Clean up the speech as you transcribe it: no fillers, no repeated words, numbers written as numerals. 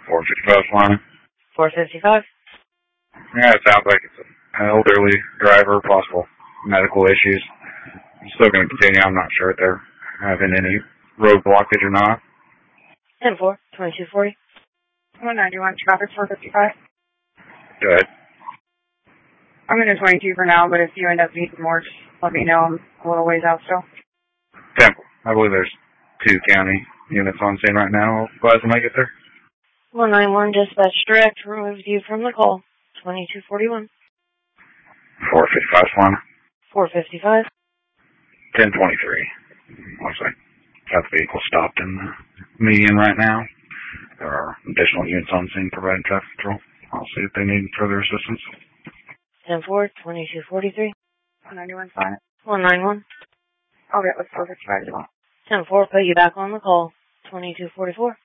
455 Flying. 455. Yeah, it sounds like it's an elderly driver, possible medical issues. I'm still going to continue. I'm not sure if they're having any road blockage or not. 10-4, 2240. 191, traffic 455. Go ahead. I'm going to 22 for now, but if you end up needing more, just let me know. I'm a little ways out still. 10. I believe there's 2 county units on scene right now. I'll glad when I get there. 191, dispatch direct, removed you from the call. 2241. 455 Flying. 455. 1023. Looks like that vehicle stopped in the median right now. There are additional units on scene providing traffic control. I'll see if they need further assistance. 10-4, 2243. 191, fine. 191. I'll get with 455 as well. 10-4, put you back on the call. 2244.